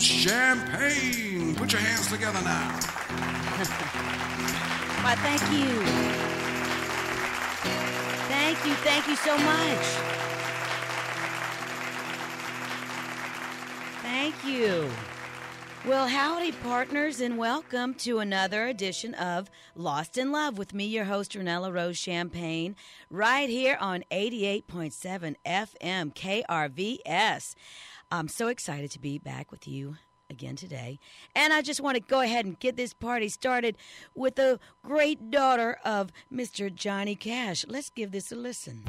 Rose Champagne. Put your hands together now. Why, thank you. Thank you so much. Thank you. Well, howdy, partners, and welcome to another edition of Lost in Love with me, your host, Renella Rose Champagne, right here on 88.7 FM KRVS. I'm so excited to be back with you again today, and I just want to go ahead and get this party started with the great daughter of Mr. Johnny Cash. Let's give this a listen.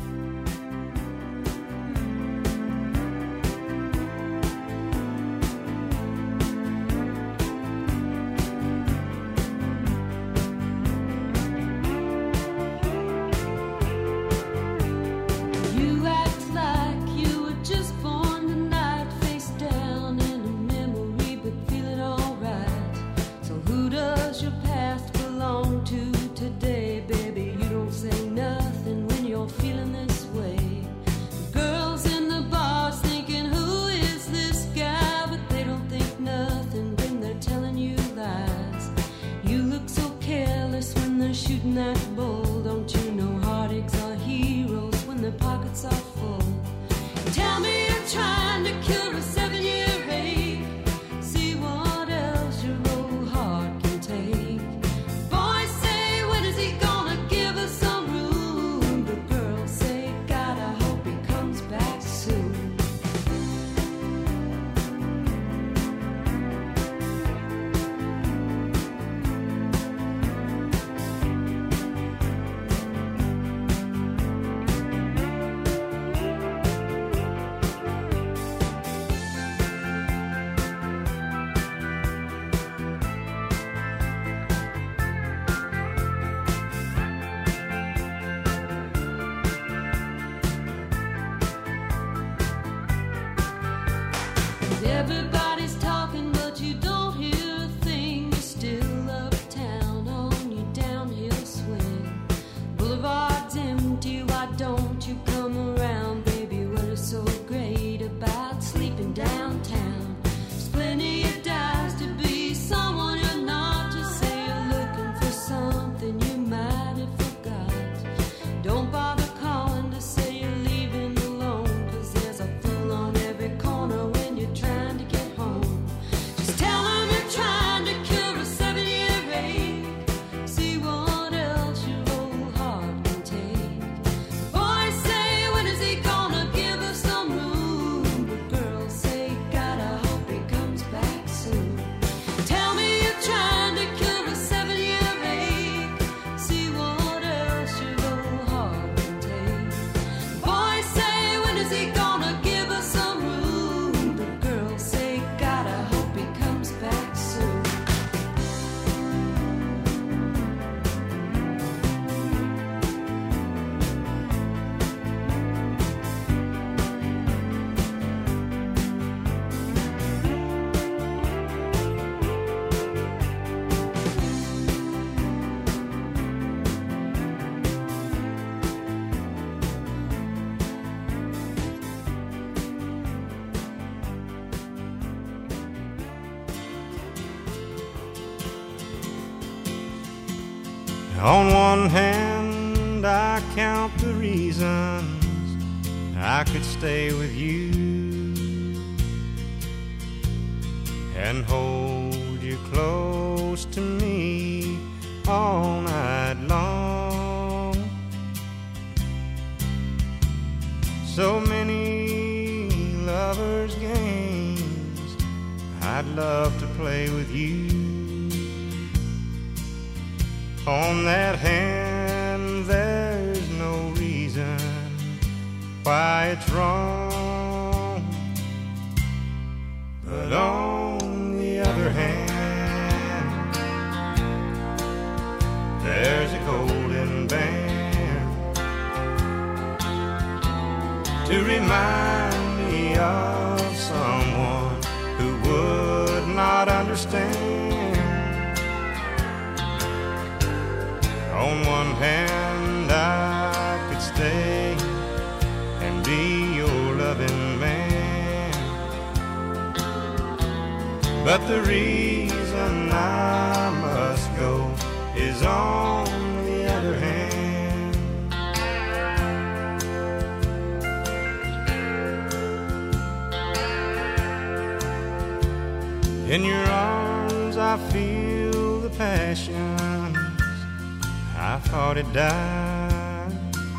Shooting that bull, don't you know heartaches are heroes when their pockets are full? Tell me you're trying to cure a 7-year ache. See what else your old heart can take. Boys say, when is he gonna give us some room? The girls say, God, I hope he comes back soon. Everybody's talking, but you don't hear a thing. You're still uptown on your downhill swing. Boulevard's empty, why don't you come around, baby? What is so great about sleeping downtown? There's plenty of dives to be someone you're not. Just say you're looking for something you might have forgot. Don't bother calling to say you're leaving alone, 'cause there's a fool on every corner when you're trying to get home. Just tell them you're trying to cure a 7-year ache. See what else your old heart can take. Boys say, when is he gonna give us some room? But girls say, God, I hope he comes back soon. Tell me you're trying to cure a 7-year ache. See what else your old heart can take. Boys say, when is he gonna give us some room? But girls say, God, I hope he comes back soon. On one hand, I count the reasons I could stay with you and hold you close to me all night long. So many lovers' games I'd love to play with you. On that hand, there's no reason why it's wrong. But on the other hand, there's a golden band to remind me of someone who would not understand. On one hand, I could stay and be your loving man. But the reason I must go is on the other hand. In your arms I feel the passions I thought had died.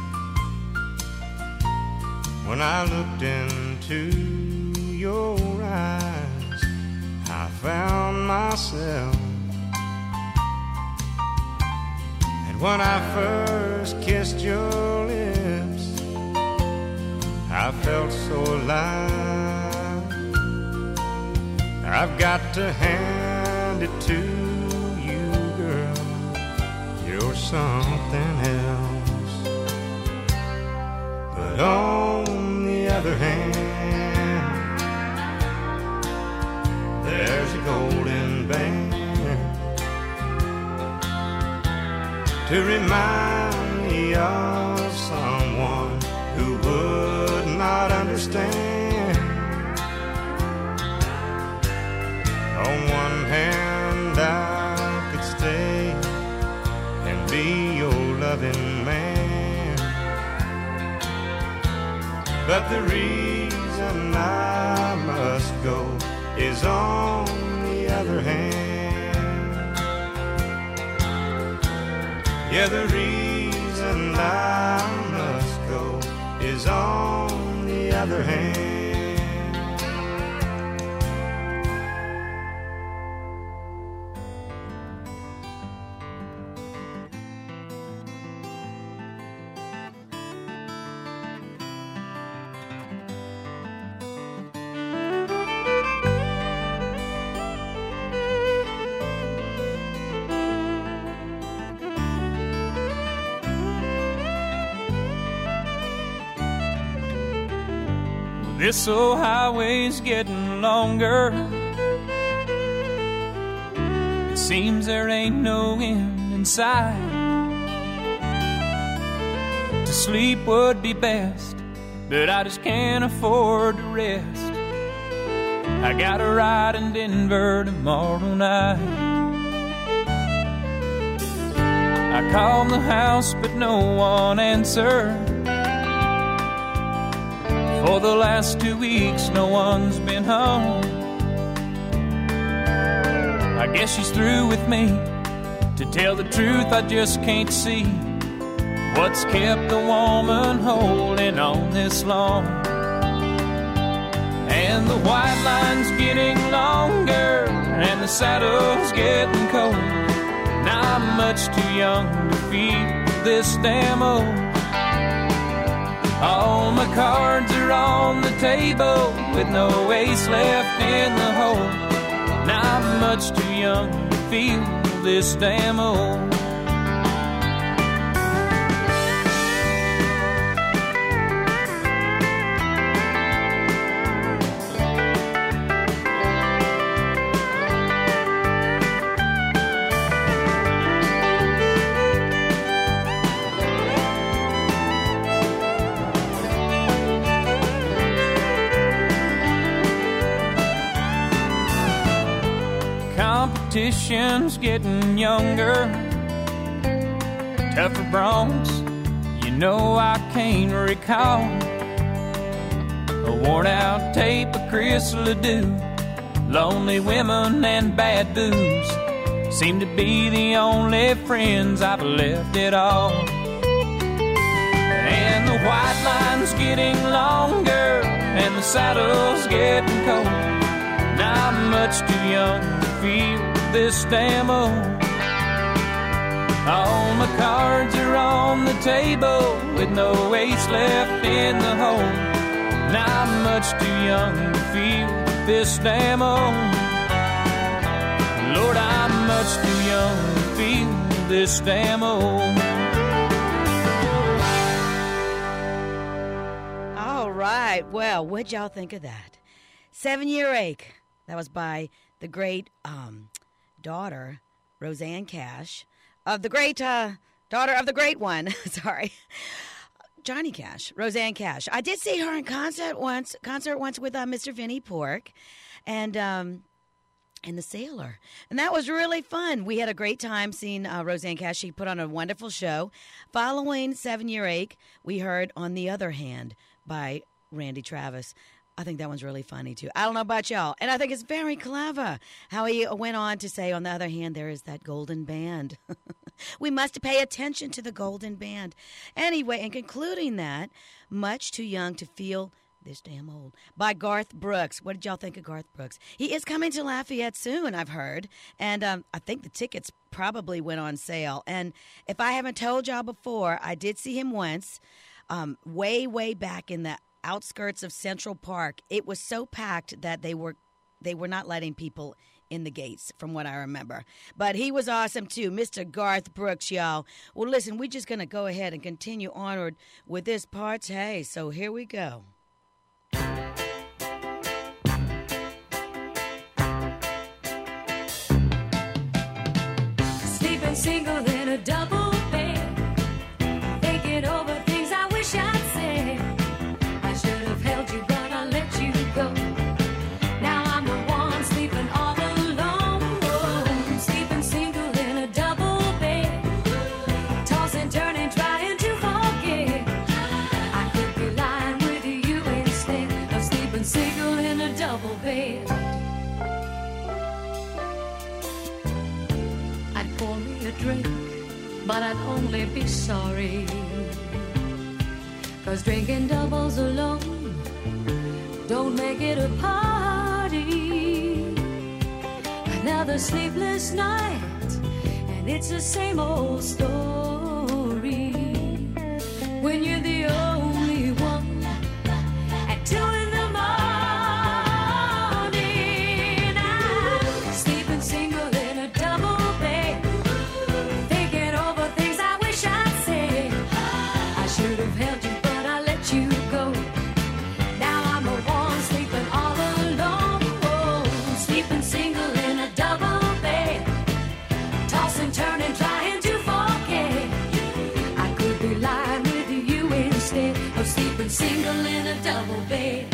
When I looked into your eyes, I found myself. And when I first kissed your lips, I felt so alive. I've got to hand it to you, girl, you're something else. But on the other hand, there's a golden band to remind me of someone who would not understand. On one hand I could stay and be your loving man, but the reason I must go is on the other hand. Yeah, the reason I must go is on the other hand. This old highway's getting longer. It seems there ain't no end in sight. To sleep would be best, but I just can't afford to rest. I got a ride in Denver tomorrow night. I called the house, but no one answered. For the last 2 weeks, no one's been home. I guess she's through with me. To tell the truth, I just can't see what's kept the woman holding on this long. And the white line's getting longer, and the saddle's getting cold. Now I'm much too young to feel this damn old. All my cards are on the table with no ace left in the hole. Now I'm much too young to feel this damn old. Competition's getting younger, tougher broncs, you know I can't recall. A worn out tape of Chris Ledoux, lonely women and bad booze seem to be the only friends I've left at all. And the white line's getting longer, and the saddle's getting cold. Now I'm much too young to feel this damn old. All my cards are on the table with no ace left in the hole. Now I'm much too young to feel this damn old. Lord, I'm much too young to feel this damn old. All right. Well, what'd y'all think of that? 7-Year Ache. That was by the great daughter, Rosanne Cash, of the great daughter of the great one. Sorry. Johnny Cash, Rosanne Cash. I did see her in concert once with Mr. Vinnie Pork. And and The Sailor. And that was really fun. We had a great time seeing Rosanne Cash. She put on a wonderful show. Following 7 Year Ache, we heard On the Other Hand by Randy Travis. I think that one's really funny, too. I don't know about y'all. And I think it's very clever how he went on to say, on the other hand, there is that golden band. We must pay attention to the golden band. Anyway, in concluding that, Much Too Young to Feel This Damn Old by Garth Brooks. What did y'all think of Garth Brooks? He is coming to Lafayette soon, I've heard. And I think the tickets probably went on sale. And if I haven't told y'all before, I did see him once, way, way back in the outskirts of Central Park. It was so packed that they were not letting people in the gates, from what I remember. But he was awesome, too, Mr. Garth Brooks, y'all. Well, listen, we're just going to go ahead and continue onward with this part. Hey, so here we go. Sleeping single in a double bed, thinking over things I wish I'd said. I should have held you, but I let you go. Now I'm the one sleeping all alone. Oh, sleeping single in a double bed, tossing, turning, trying to forget. I could be lying with you instead of sleeping single in a double bed. I'd pour me a drink, but I'd only be sorry. 'Cause drinking doubles alone don't make it a party. Another sleepless night, and it's the same old story. When you're the only one at 2 in the morning, I'm sleeping single in a double bed, thinking over things I wish I'd said. I should have held you, but I let you go. Now I'm the one sleeping all alone. Oh, sleeping single in a double bed, tossing, turning, trying to forget. I could be lying with you instead of sleeping single in a double bed.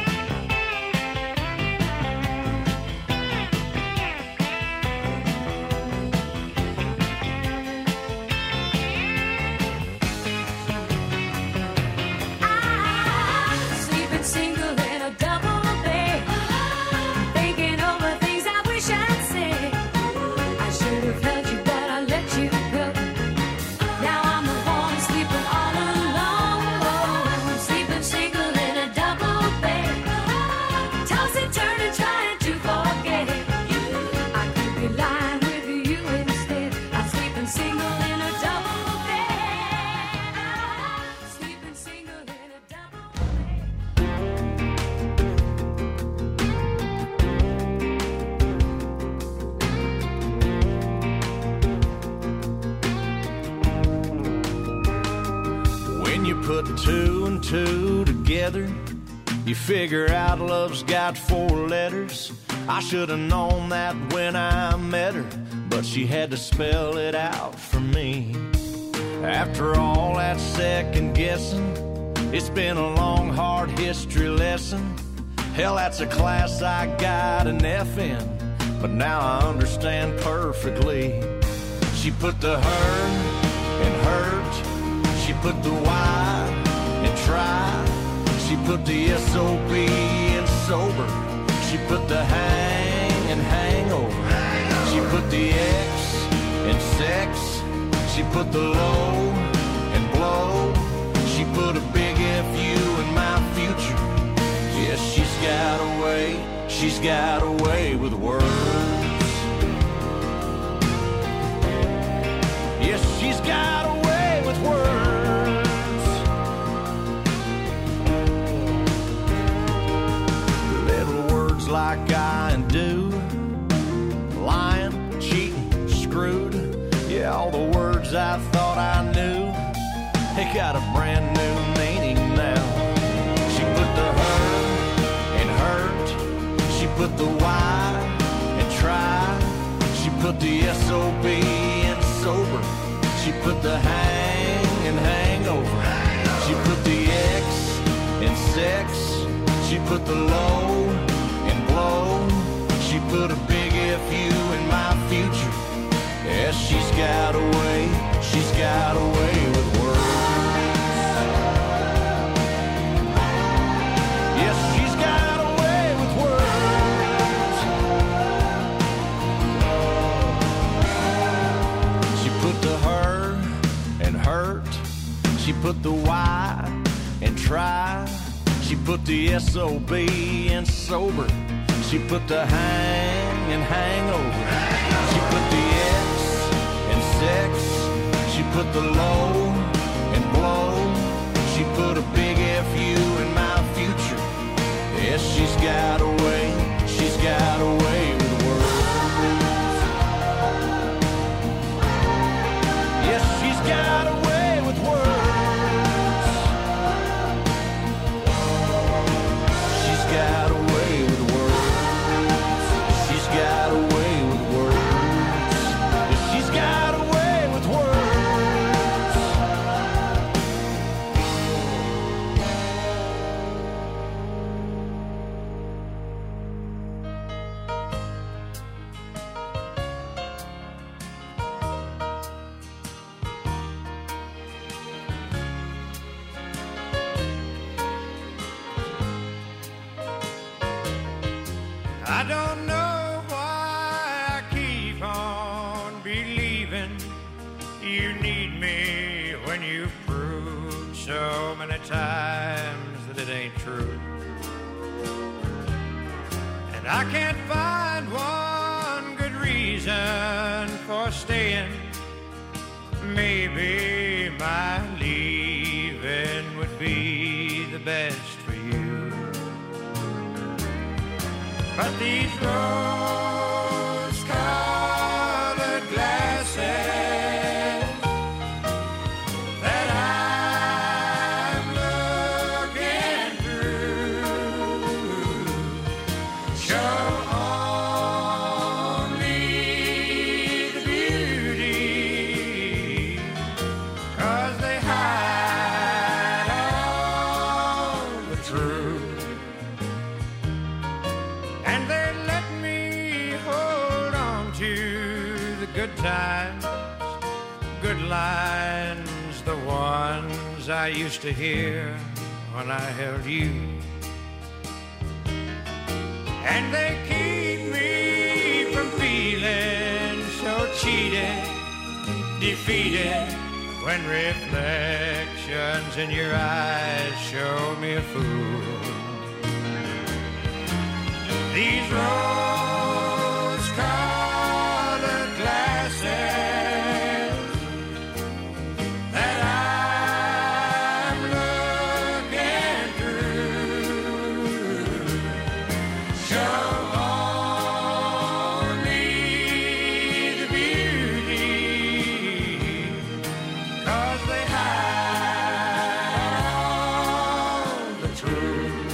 Sleeping single in a double bed, thinking over things I wish I'd said. I should have held you, but I let you go. Now I'm the one sleeping all alone. Oh, sleeping single in a double bed, tossing, turning, trying to forget. I could be lying with you instead. I'm sleeping single in a double bed. Sleeping single in a double bed. When you put 2 and 2 together, you figure out love's got 4 letters. I should have known that when I met her, but she had to spell it out for me. After all that second guessing, it's been a long, hard history lesson. Hell, that's a class I got an F in, but now I understand perfectly. She put the her in hurt, she put the Y in try, she put the SOB in sober, she put the hang in hangover, she put the X in sex, she put the low in blow, she put a big FU in my future. Yes, she's got a way with words. Yes, she's got a way with words. Little words like I and do, lying, cheating, screwed. Yeah, all the words I thought I knew, they got a brand new meaning now. She put the her in hurt, she put the Y in try, she put the SOB in sober, she put the hang in hangover, she put the X in sex, she put the low in blow, she put a big put the Y in try. She put the S-O-B in sober. She put the hang in hangover. She put the X in sex. She put the low in blow. She put a big F-U in my future. Yes, she's got a way with words. Yes, she's got a way with words. She's got a way with words. She's got a way with words. Yes, she's got a way with words. I don't know why I keep on believing you need me when you've proved so many times that it ain't true. And I can't find one good reason for staying. Maybe my leaving would be the best for you. But these rose-colored glasses that I'm looking through show only the beauty, 'cause they hide all the truth. And they let me hold on to the good times, good lines, the ones I used to hear when I held you. And they keep me from feeling so cheated, defeated, when reflections in your eyes show me a fool. These rose-colored glasses that I'm looking through show only the beauty, 'cause they hide all the truth.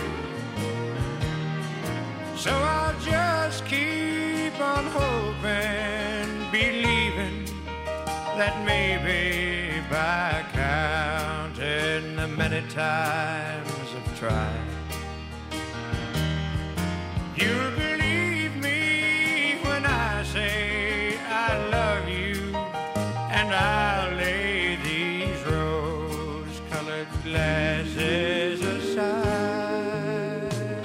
So I'll just keep on hoping, believing that maybe by counting the many times I've tried, you'll believe me when I say I love you, and I'll lay these rose-colored glasses aside.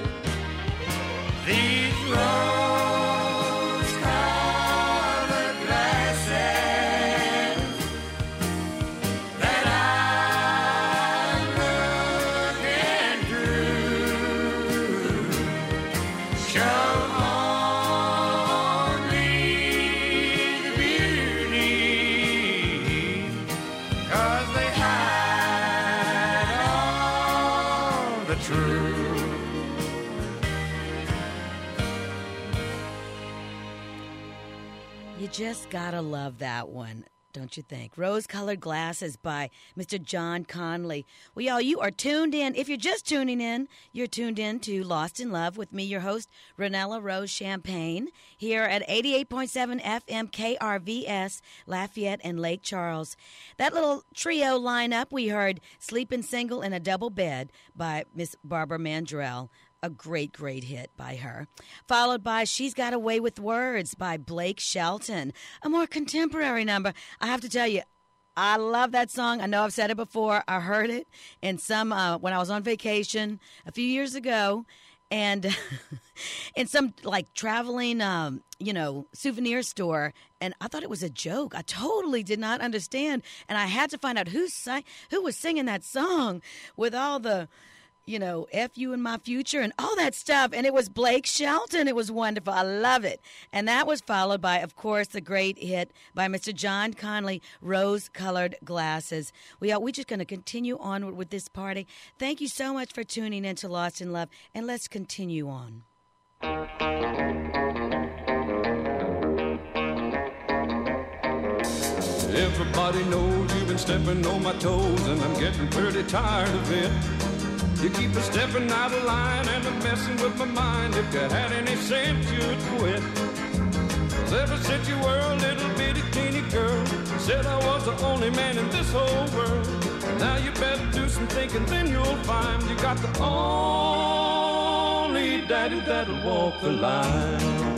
These rose-colored glasses that I'm looking through show only the beauty, 'cause they hide all the truth. You just gotta love that one, don't you think? Rose-Colored Glasses by Mr. John Conlee. Well, y'all, you are tuned in. If you're just tuning in, you're tuned in to Lost in Love with me, your host, Renella Rose Champagne, here at 88.7 FM KRVS, Lafayette and Lake Charles. That little trio lineup, we heard Sleeping Single in a Double Bed by Miss Barbara Mandrell. A great, great hit by her. Followed by She's Got a Way with Words by Blake Shelton. A more contemporary number. I have to tell you, I love that song. I know I've said it before. I heard it in some when I was on vacation a few years ago, and in some like traveling, souvenir store. And I thought it was a joke. I totally did not understand. And I had to find out who was singing that song with all the, F you in my future and all that stuff. And it was Blake Shelton. It was wonderful. I love it. And that was followed by, of course, the great hit by Mr. John Conley, Rose-Colored Glasses. We're just going to continue onward with this party. Thank you so much for tuning in to Lost in Love. And let's continue on. Everybody knows you've been stepping on my toes, and I'm getting pretty tired of it. You keep a stepping out of line and I'm messing with my mind. If you had any sense, you'd quit. 'Cause ever since you were a little bitty teeny girl, you said I was the only man in this whole world. Now you better do some thinking, then you'll find you got the only daddy that'll walk the line.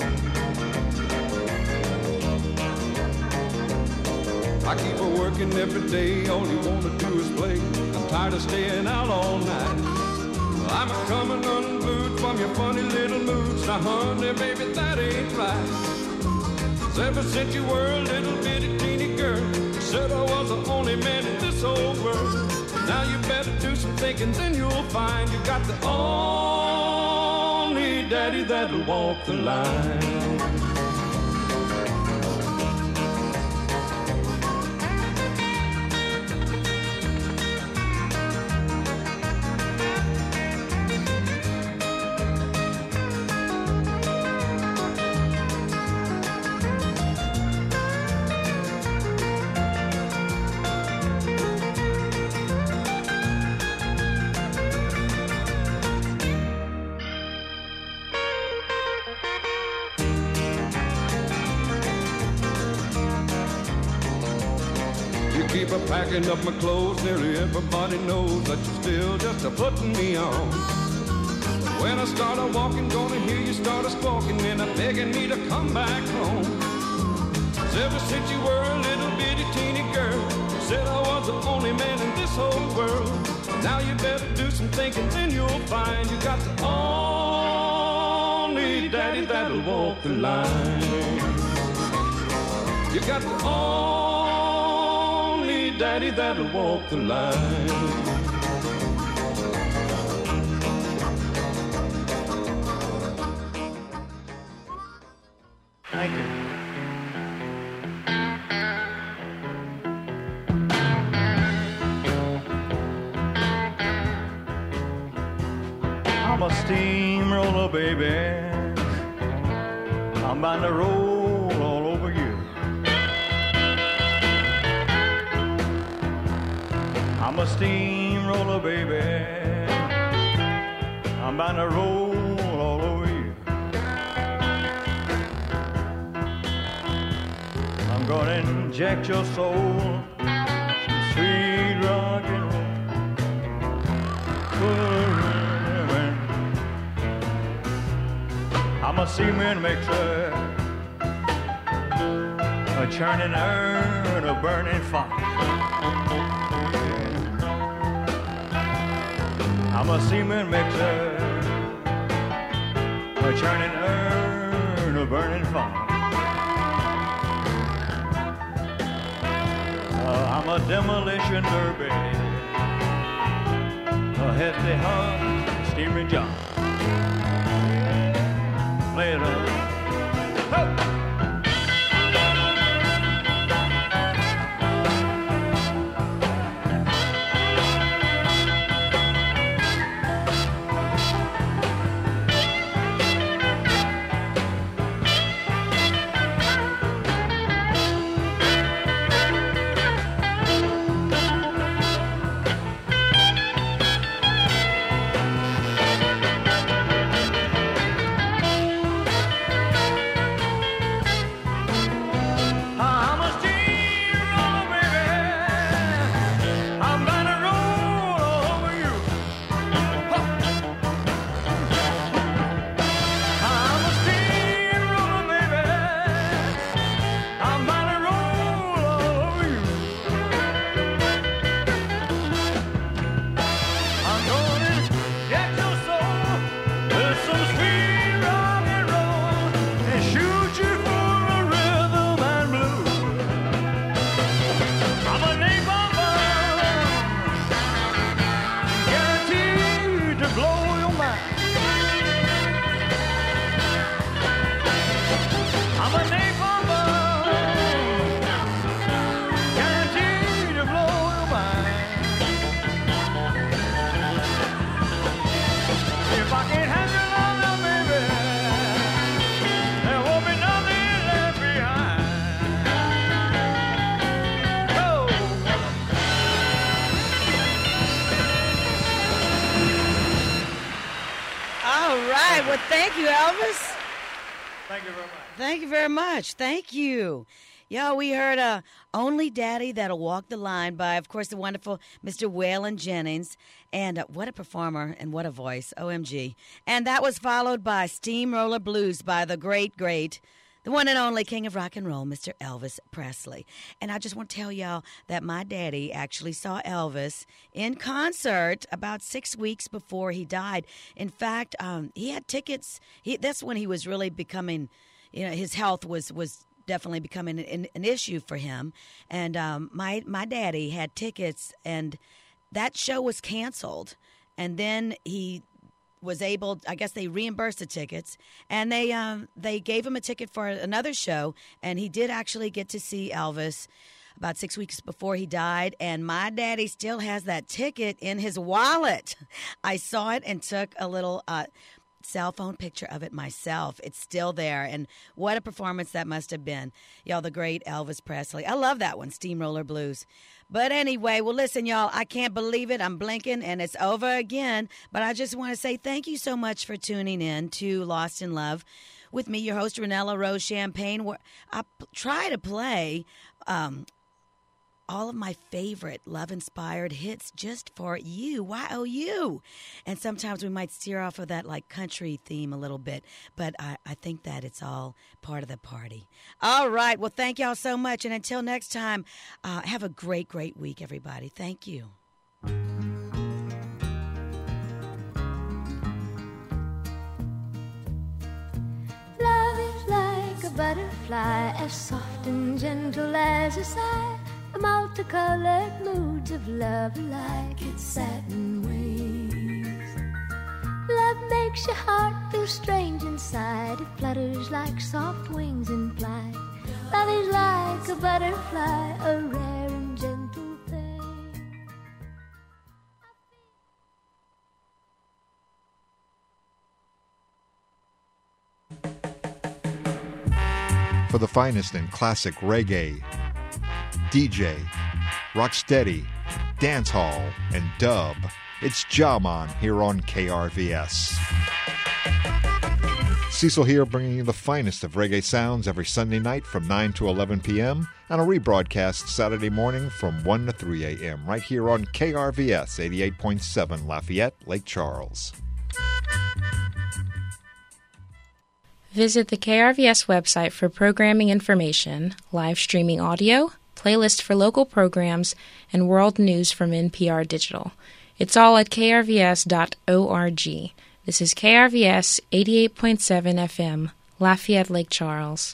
I keep her working every day, all you wanna do is play. I'm tired of staying out all night. I'm a coming unglued from your funny little moods. Now honey, baby, that ain't right. 'Cause ever since you were a little bitty teeny girl, you said I was the only man in this whole world. Now you better do some thinking, then you'll find you got the only daddy that'll walk the line. Keep a packing up my clothes, nearly everybody knows that you're still just a putting me on. When I start a walking, gonna hear you start a squawking and a begging me to come back home. 'Cause ever since you were a little bitty teeny girl, you said I was the only man in this whole world. Now you better do some thinking, then you'll find you got the only daddy that'll walk the line. You got the only daddy that'll walk the line. Thank you. I'm a steamroller, baby. I'm bound to roll all over you. I'm a steamroller, baby. I'm bound to roll all over you. I'm gonna inject your soul some sweet rock and roll. I'm a cement mixer, a churning urn, a burning fire. I'm a cement mixer, a churning urn, a burning fire. I'm a demolition derby, a hefty hug, steaming job. Play it up. Hey! Thank you, Elvis. Thank you very much. Thank you very much. Thank you. Yeah, we heard Only Daddy That'll Walk the Line by, of course, the wonderful Mr. Waylon Jennings. And what a performer and what a voice. OMG. And that was followed by Steamroller Blues by the great, the one and only king of rock and roll, Mr. Elvis Presley. And I just want to tell y'all that my daddy actually saw Elvis in concert about 6 weeks before he died. In fact, he had tickets. That's when he was really becoming, his health was definitely becoming an issue for him. And my daddy had tickets, and that show was canceled. And then he was able, I guess they reimbursed the tickets, and they gave him a ticket for another show, and he did actually get to see Elvis about 6 weeks before he died, and my daddy still has that ticket in his wallet. I saw it and took a little cell phone picture of it myself. It's still there, and what a performance that must have been. Y'all, the great Elvis Presley. I love that one, Steamroller Blues. But anyway, well, listen, y'all, I can't believe it. I'm blinking, and it's over again. But I just want to say thank you so much for tuning in to Lost in Love with me, your host, Renella Rose Champagne, where I try to play all of my favorite love-inspired hits just for you, Y-O-U. And sometimes we might steer off of that like country theme a little bit, but I think that it's all part of the party. All right, well, thank y'all so much. And until next time, have a great, great week, everybody. Thank you. Love is like a butterfly, as soft and gentle as a sigh. The multicolored moods of love are like its satin wings. Love makes your heart feel strange inside. It flutters like soft wings in flight. Love is like a butterfly, a rare and gentle thing. For the finest in classic reggae, DJ, rocksteady, dancehall, and dub, it's Jaman here on KRVS. Cecil here, bringing you the finest of reggae sounds every Sunday night from 9 to 11 p.m. and a rebroadcast Saturday morning from 1 to 3 a.m. right here on KRVS 88.7 Lafayette, Lake Charles. Visit the KRVS website for programming information, live streaming audio, playlist for local programs, and world news from NPR Digital. It's all at krvs.org. This is KRVS 88.7 FM, Lafayette, Lake Charles.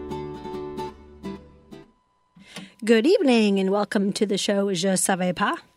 Good evening and welcome to the show Je Savais Pas.